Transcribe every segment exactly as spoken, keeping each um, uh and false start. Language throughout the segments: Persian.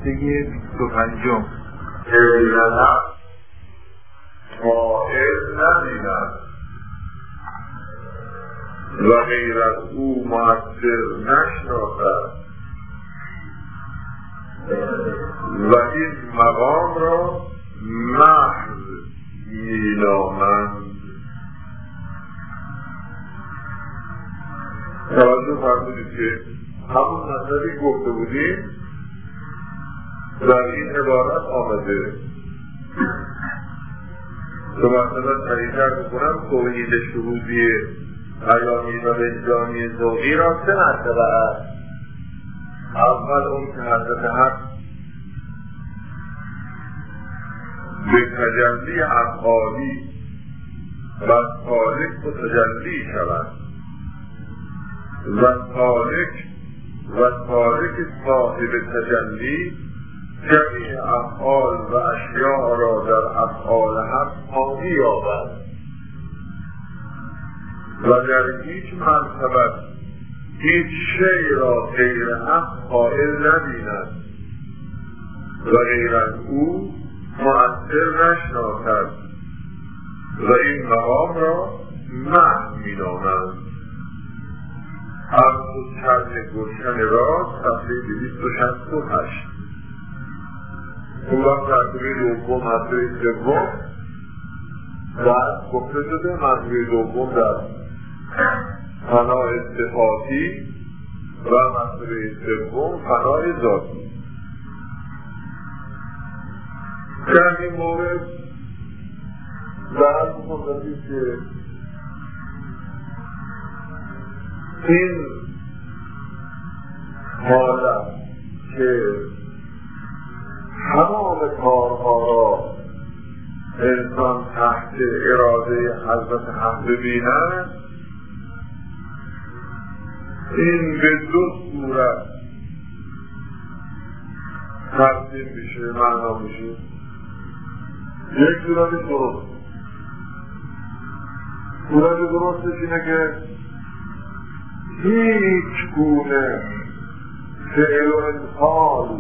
نکته بیست و پنجم غیرت فاعل نبیند و غیر از او مؤثر نشناسد و این مقام را محض مینامند. توجه فرمودید که همون مطلبی گفته بودیم در این عبارت آمده که مثلا صحیح‌تر بکنم توحید شهودی عیانی و وجدانی ذوقی را سه مرتبه است. اول اون که حضرت حق به تجلی افعالی و خالق و تجلی شود و خالق و خالق صاحب تجلی جمیع افعال و اشیاء را در افعال حق حاوی یابد و در هیچ مرتبه هیچ شی را غیر حق قائل نبیند و غیر از او مؤثر نشناسد و این مقام را محض مینامند. از چرم گلشن راست صفحه دویست و شصت و هشت. اون وقت مرتبه دوم مرتبه سوم و گفته شده مرتبه دوم در فنای صفاتی و مرتبه سوم فنای ذاتی. در این مورد در مورد که این حالت که تمام کارها را انسان تحت اراده حضرت حق ببیند، این به دو صورت تقسیم میشه، معنا میشه. یک صورت درست صورت درستش اینه که هیچ گونه فعل و انفعال،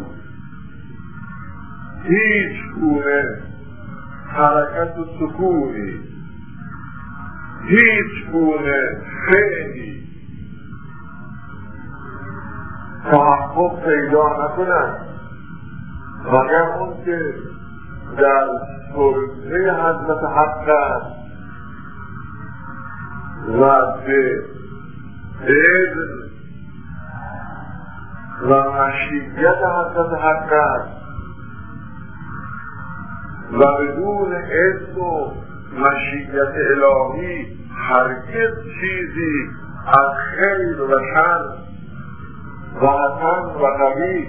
هیچ گونه حرکت و سکونی، هیچ گونه فعلی تحقق پیدا نکنند مگر اون که در سلطه حضرت حق است و به اذن و مشیت حضرت حق است و بدون اذن و مشیت الهی هرگز چیزی از خیر و شر و حسن و قبیح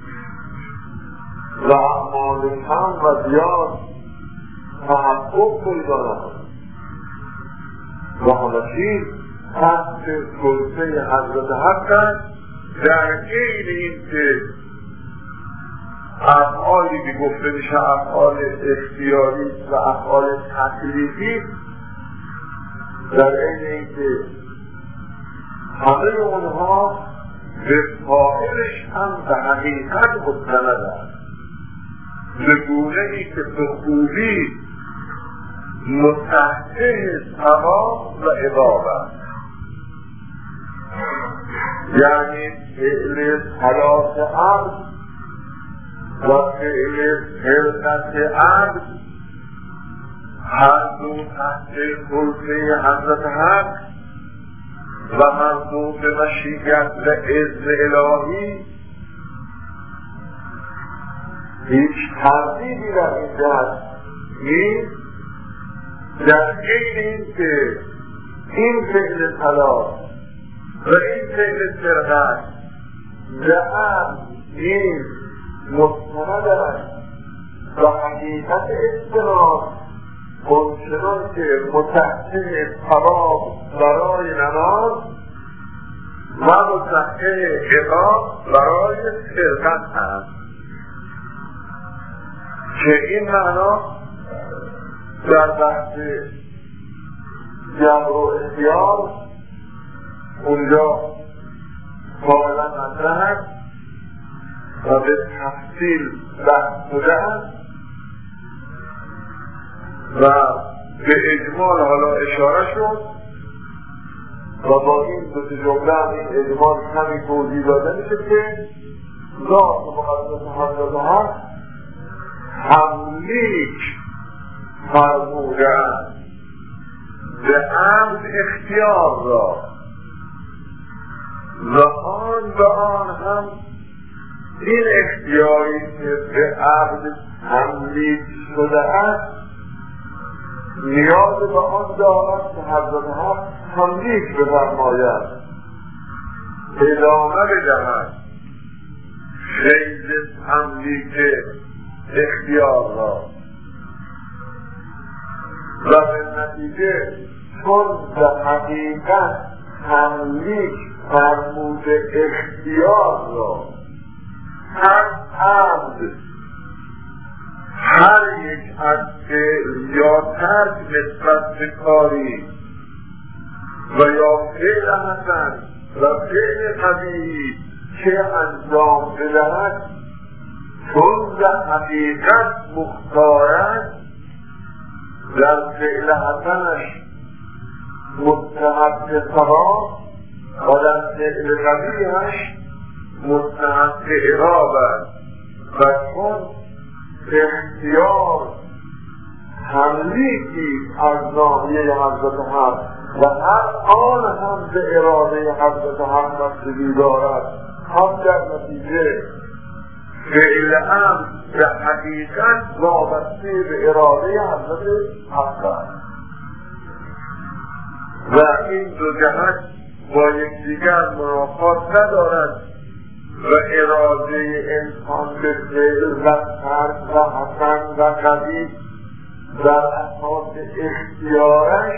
و اعمال کم و زیاد تحقق پیدا نکند و همه چیز تحت سلطه حضرت حق است. در غیر این که افعالی که گفته میشه افعال اختیاری و افعال تکلیفی، در غیر این که همه اونها به فاعلش هم به حقیقت مستند است، به گونه ای که به خوبی متحده ثواب و عقاب است. یعنی فعل صلاح عبد و فعل خلقت عبد هر دو تحت سلطه حضرت حق و هر دو به مشیت و اذن الهی، هیچ تردیدی در این جهت نیست. در غیر این که این فعل صلاح و این فعل خلقت به هم نیز مستند است و حقیقت اجتناب همچنان که متحده ثواب برای نماز و متحده عقاب برای خلقت است، که این معنا در بحث جبر و اختیار اونجا کاملا مطرح است و به تفصیل بحث شده است و به اجمال حالا اشاره شد و با این دو جمله هم این اجمال کمی توضیح داده میشه که ذات مقدس حضرت حق تملیک فرمودند به عبد اختیار را و آن به آن هم این اختیاری که به عبد تملیک شده است نیاز به آن دارد که حضرت حق تملیک بفرماید، ادامه بدهد فیض تملیک اختیار را و به نتیجه چون به حقیقت تملیک فرموده اختیار را هر عبد هر یک از فعل یا ترک نسبت به کاری و یا فعل حسن و فعل قبیح که انجام بدهد چون به حقیقت مختارد در فعل حسنش مستحق ثواب و در فعل قبیحش مستحق عقاب است و چون اختیار تملیکی از ناحیه حضرت حق و هر آن هم به اراده حضرت حق بستگی دارد، هم در نتیجه فعل امر به حقیقت وابسته به اراده حضرت حق است و این دو جهت با یکدیگر منافات ندارد و اراده انسان به فعل و ترک و حسن و قبیح در اساس اختیارش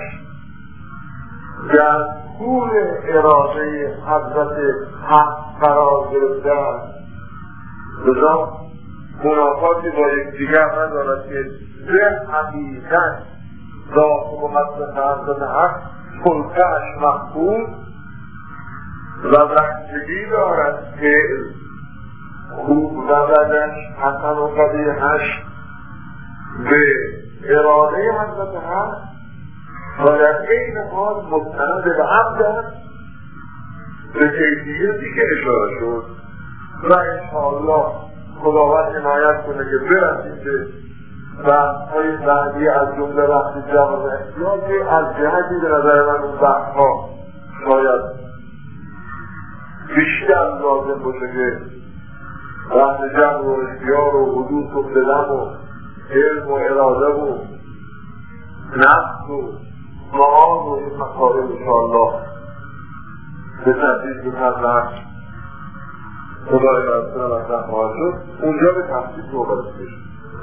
در طول اراده حضرت حق قرار گرفته است. لذا منافاتی با یکدیگر ندارد که به حقیقت ذات مقدس حضرت حق سلطه‌اش مخفوض و بستگی دارد که خوب و بدش حسن و قبیحش به اراده حضرت حق و در این حال مستند به عبد است به کیفیتی که اشاره شد و انشاءالله خداوند عنایت کنه که برسیم به بحث‌های بعدی از جمله بحث جمع و احتیاج که از جهتی به نظر من اون بحث‌ها شاید بیشتر لازم باشه که بحث جمع و اختیار و حدوث و بدم و علم و اراده و نفس و معاد و این مطالب انشاءالله به تحصیل بکنم خدای برسنه و اصلا خواهد شد اونجا به تحصیل صحبت بشید.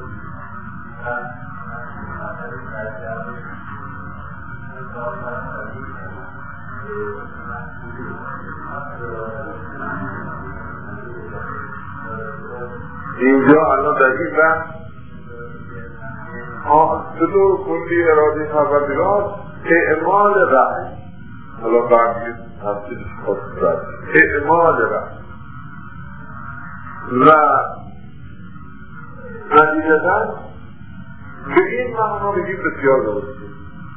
اینجا الان در این بحث چطور کلی اراده خبردار اعمال رأی حالا برمی تفصیل خواست رأی اعمال رأی و نتیجتاً به این معنا بگیم بسیار درسته،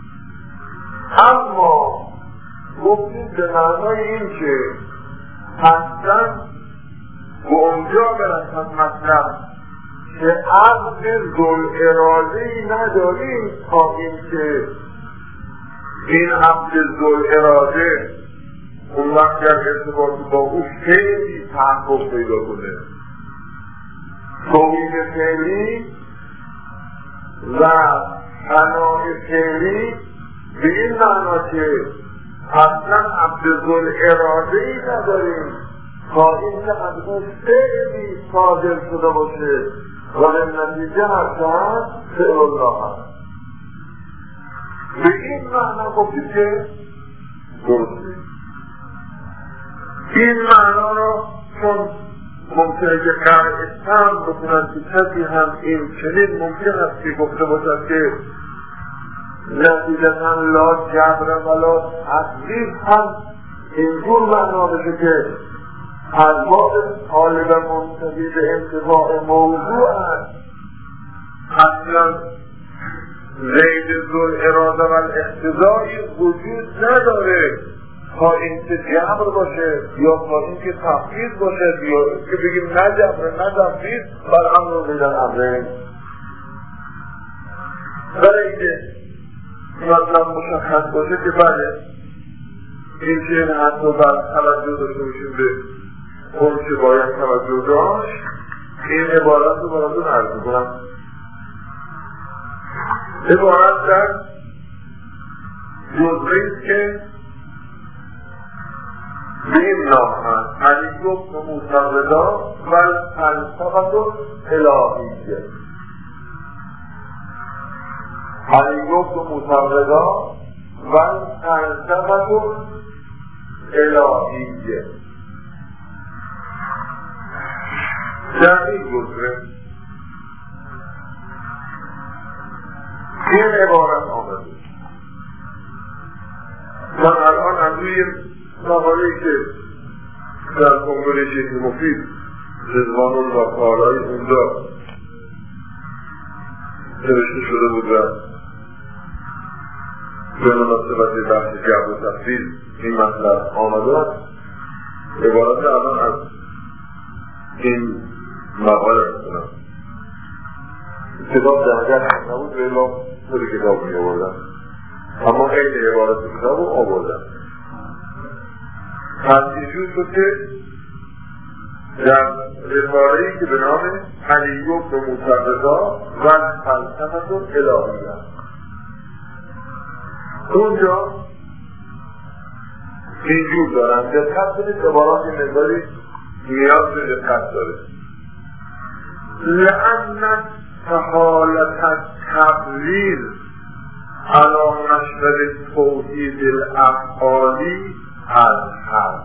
اما گفتیم به معنای این که اصلا به اونجا برسد مطلب که عقد ذل اراده‌ای نداریم تا این که این عقد ذل اراده اون وقت در ارتباط با او خیلی تحقق پیدا کنه. توحید فعلی و فنای فعلی به این معنا که اصلا عقد ذل اراده‌ای نداریم تا این که از اون فعلی صادر شده باشه و به نتیجه هستن فعل الله هست. به این معنا گفتیم که درسته. این معنا را چون ممکنه که قرعتم بکنن که کسی هم این چنین ممکن است که گفته باشد که نتیجتا لا جبر و لا تسلیف هم اینجور معنا بشه که ارباب طالب منتهی به انتفاع موضوع است. اصلا زید ذو اراده و الاقتضایی وجود نداره تا اینکه جبر باشه یا تا اینکه تفویض باشه یا که بگیم نه جبر نه تفویض بر امر بین امرین. برای اینکه مثلا مشخص باشه که بله این که حتی بر توجه داشته باشیم به اون که باید توجه داشت، این عبارت رو براتون عرض می‌کنم. عبارت در جزئیست که به این نام هست علیگفت و متقدا و فلسفت الهیه. علیگفت و متقدا و فلسفت الهیه. در این جزئه این عبارت آمده. من الان از روی مقاله‌ای که در کنگره شیخ مفید رضوان الله تعالی اونجا نوشته شده بود و به مناسبت بحث جبر و تفویض این مطلب آمده است. عبارت الان از این مقاله می‌کنم. کتاب درگه نبود و الا خود کتاب می آوردم، اما این عبارت کتاب رو آوردم. تنجیجون شد که در رساله‌ای که به نام علیگفت و متقدا و فلسفت الهیه، اونجا اینجور دارم دقت کنید. عبارات این مقداری نیاز به دقت داره. لأن حالت التبلیغ علی نشر توحید الافعالی از هم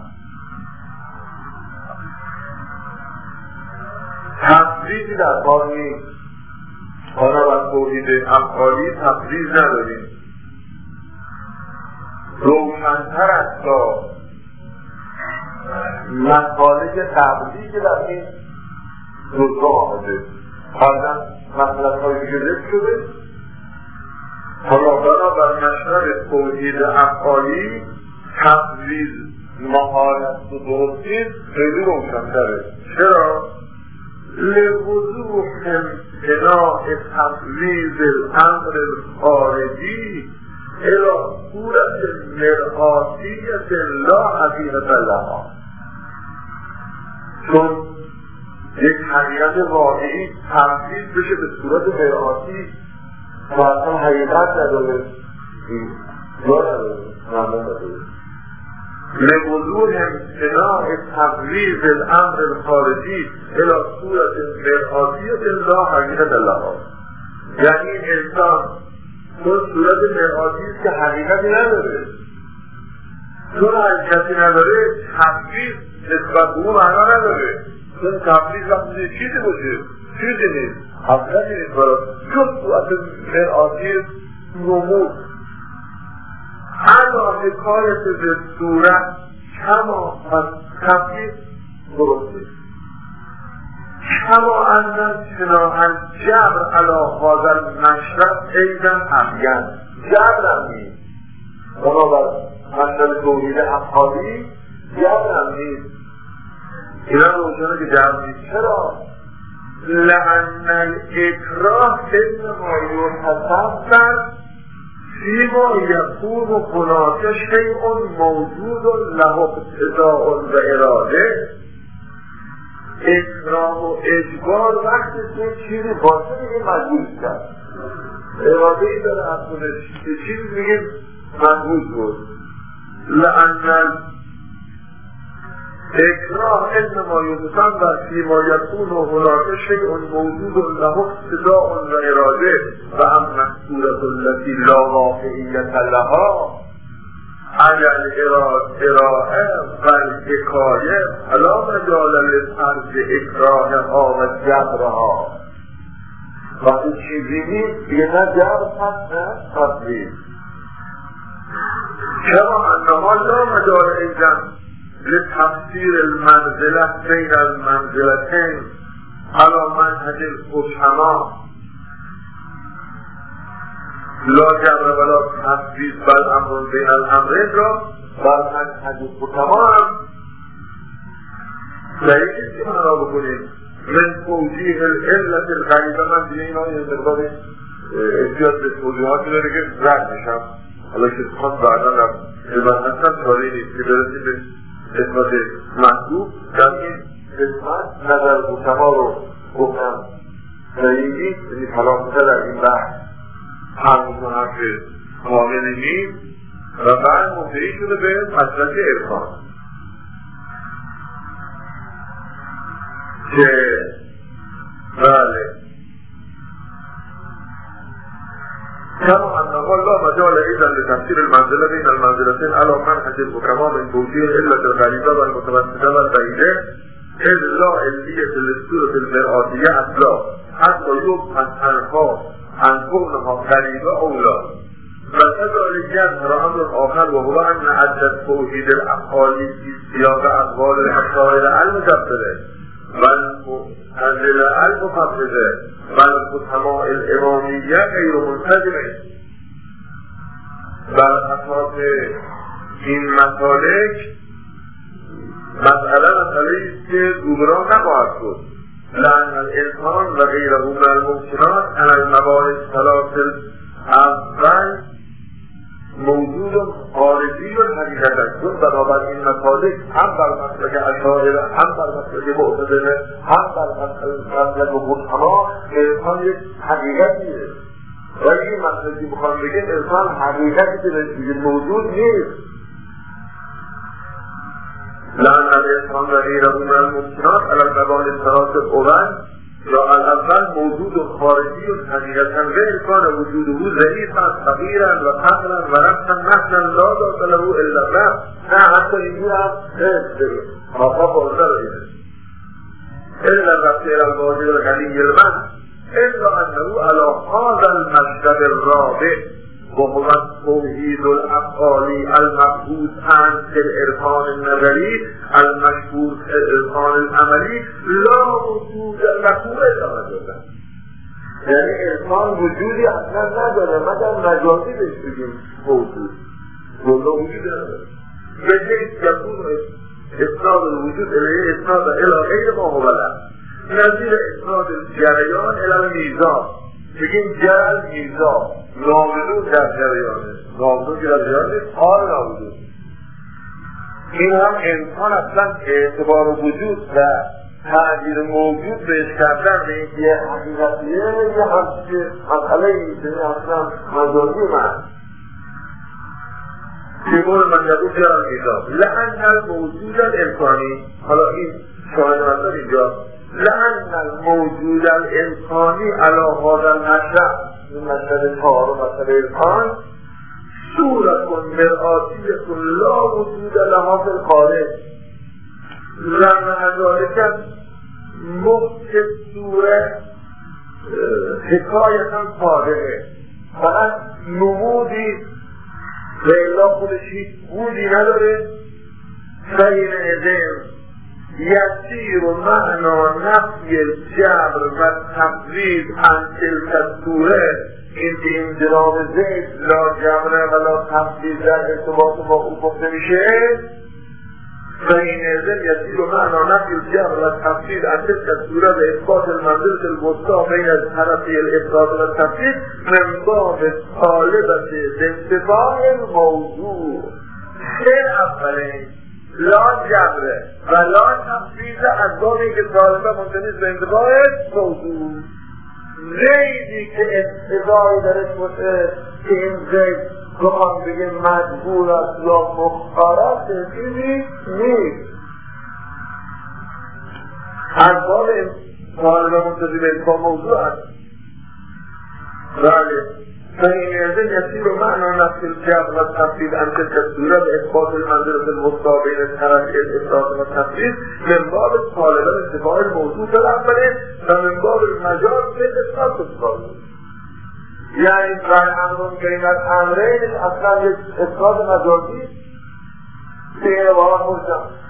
تبلیغی در کار نیست. حالا از توحید افعالی تبلیغ نداریم. روشنتر از تا مسالک تبلیغی که در این روزا آمده حالا مطلب هایی که ذکر شده. حالا بنابر نشر توحید افعالی تبلیغ مهارت و درستی خیلی روشن‌تره. چرا؟ لوضوح امتناع تبلیغ الامر الخارجی الى صورت مرآتیت لا حقیقت لها. چون یک حقیقت واقعی تبدیل بشه به صورت مرآتی و اصلا حقیقت نداره، یا نداره، معلوم نداره. لوضوح امتناع تبلیغ الامر الخارجی الى صورت مرآتیت لا حقیقت لها. یعنی این انسان چون صورت مرآتی است که حقیقتی نداره، چون حقیقتی نداره تبلیغ نسبت به اون معنا نداره. چون تبلیغ وقتی چیزی باشه چیزی نیست، حقیقتی نیست، برای چون صورت مرآتی نمود اما حکایت به صورت کما از تبلیغ درستی کما اندن چنان جبر علا حاضر نشرت ایدن همگن جبر هم نیست. بنابر مثل توحید افعالی جبر هم نیست. اینا روشنه که جبر نیست. چرا؟ لأن الاکراه انما یتصور فیما یکون هناک شیء موجود له ابتداء و اراده. اکراه و اجبار وقتی که چیزی باشه میگه مجبور کرد، اراده ای داره از خودش که چیزی میگه مجبور بود. لأن اکراه انما یتصور فیما یکون هناک شیء موجود له ابتداء و اراده و اما الصورة التي لا واقعیت لها اگر ارائه و حکایه فلا مجال لفرض اکراهها و جبرها. وقتی چیزی نیست دیگه نه جبر هست نه تبلیغ. چرا انها لا مجال ایزن لتفسیر المنزله بین المنزلتین علی منهج الحکما لا جبر ولا تفویض بل امر بین الامرین را بر منهج الحکما هم دلیل نیست که من را بکنیم من توجیه العلت الغریبه. من دیگه اینا یه مقدار احتیاط به توضیحاتی داره که رد میشم، حالا که خواست بعدا رفت البته هستم چاره نیست که برسیم به قسمت محبوب. در این قسمت نظر حکما رو گفتم دلیلی یعنی خلاصه در این بحث هم میکنم که کامل نیم و بعد منتهی شده به مسلک عرفان که بله كما أنه لا مجال إذا لتفسير المنزلة بين المنزلتين على منهج الحكماء من توجيه إلا الغريبة والمتوسطة والبعيدة إذ لا علمية للصورة المرآتية أصلا حتى يبحث عنها عن كونها غريبة أو لا. وكذلك يظهر أمر آخر وهو أن عدة توحيد الأفعال في سياق أقوال الأشاعرة المجددة والمعتزلة المخففة والحكماء الإمامية غير منسجمة. بر اساس این مسالک مسئله مسئله است که گمراه نخواهد شد. لأن الانسان و غیره من الممکنات عن المباحث ثلاث اول موجود خارجی و حقیقت است. چون بنابراین مسالک هم بر مسلک اشاعره هم بر مسلک معتزله هم بر مسلک حکما انسان یک حقیقتیه. ولی این مسئله بخوام بگیم انسان حقیقتی که موجود نیست. لأن الانسان و غیره من الممکنات علی المباحث ثلاث اول یا الاول موجود خارجی و حقیقتا و امکان وجوده ضعیفا صغیرا و قدرا و رفتا نحنا لا ذات له الا الله. نه حتی اینجور هم حس داریم آقا بازده رو دیده الا رفتیر الواجد الغنی المن الا انه علی هذا المشرب الرابع وهو توحید الافعالی المبعوث عن العرفان النظری المشهور العرفان العملی لا وجود له الا وجوده. یعنی عرفان وجودی اصلا نداره مگر مجازی بهش بگیم موجود ولا وجود نداره. بجید یکون اسناد الوجود الیه اسناد الی غیر ما هو له نظیر اسناد الجریان الی المیزان. بگیم جرل میزان نامدون در جریانه نامدون که در جریانه حال نامدون. این هم انسان اصلا اعتبار وجود و تغییر موجود بهش کردن به اینکه یه حقیقتیه یه همچه مسئله اینه اصلا مجازی من سیمون من یدو جرل میزان لأن الموجود الانسانی. حالا این شاهد مطلب اینجا لأن الموجود الانسانی علی هذا المشرب این مسئله کار و مسئله انسان صورت مرآتیت لا وجود لها فی الخارج لأن ذلك مفت صورت حکایتا صادقه فقط نمودی لیلا خودش هیچ بودی نداره فین ادم یسیر معنا نفی الجبر و تفویض عن تلک الصوره. این که این جناب زید لا جبر و لا تفویض در ارتباط با او گفته میشه فین ادم یسیر معنا نفی الجبر و تفویض عن تلک الصوره و اثبات المنزلة الوسطى بین طرفی الافراد و تفویض من باب طالبت انتفاع الموضوع. این اولین لا جبره و لا تفویض از بابی که طالبه منتنیز به انتباه موضوع. زیدی که استدایی درش باشه که این زید بخوام بگه مجبور است یا مختار است چیزی نیست. از باب طالبه منتنیز به انتباه موضوع است. بله فإن يزن يسير معنى نفس الجبر والتفويض عن تلك الصورة بإثبات المنزلة الوسطى بين الطرفين الإفراط والتفويض من باب الطالبة لاتباع الموضوع الأولين ومن باب المجال في الإثبات الثاني. يعني رأي أمر بين الأمرين أصلا إثبات مجازي في واقع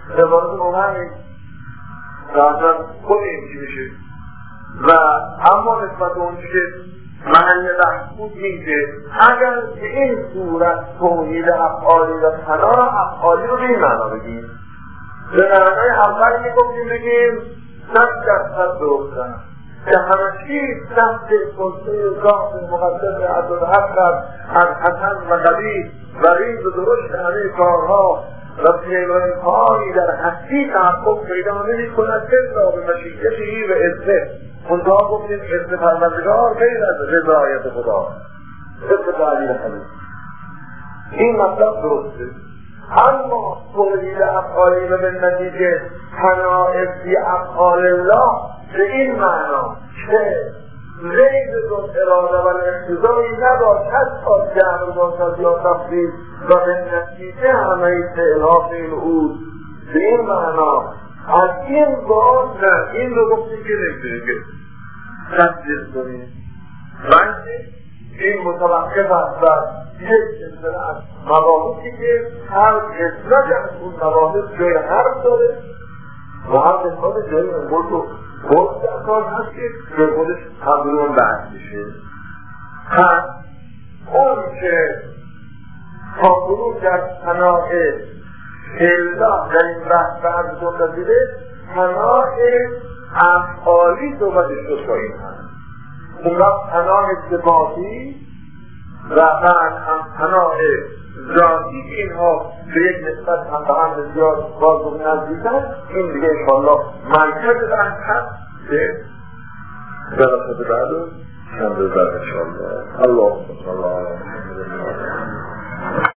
عبارت عمر نیست اصلا خود این چی میشه و اما نسبت اون که محل بحث بود این که اگر به این صورت توحید افعالی و فنا افعالی رو به این معنا بگیم به معنای اول میگفتیم بگیم صد درصد درستن که همه چیز تحت سلطه ذات مقدس عبدالحق از حسن و قبیح و ریز و درشت همه کارها و فعل و انفعالی در هستی تحقق پیدا نمی کند الا به مشیتی و عزت. منتها گفتیم عزت پروردگار غیر از رضایت خدا، عزت تعلیل حدیث. این مطلب درسته. اما توحید افعالی و به نتیجه تناعب فی افعال الله به این معنا که غیر ذات اراده و اقتضایی نباشد تا جمع باشد یا تفصیل و به نتیجه همه فعلها فعل او به این معنا از این بار نه این رو گفتیم که نمیتونیم که تفصیل کنیم بلکه این متوقف است بر یک سلسله از مباحثی که هر قسمت از اون مباحث جای حرف داره و هر قسمت جای انگل رو خود در کار هست که به خودش همون بحث میشه. پس اون که تا گروه در پناه الله در این بحث به هم دنده پناه افعالی صحبتش رو تا این هست. اون وقت پناه اتفاقی و بعد هم پناه ذاتی که اینها به یک نسبت هم به هم بسیار باز و نزدیکن این دیگه انشاءالله مرکز بحث هست که جلسات بعد و شنبه بعد انشاءالله. اللهم صل علی محمد